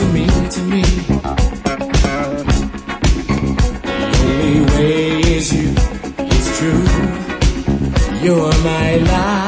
you mean to me. The only way is you, it's true. You're my life.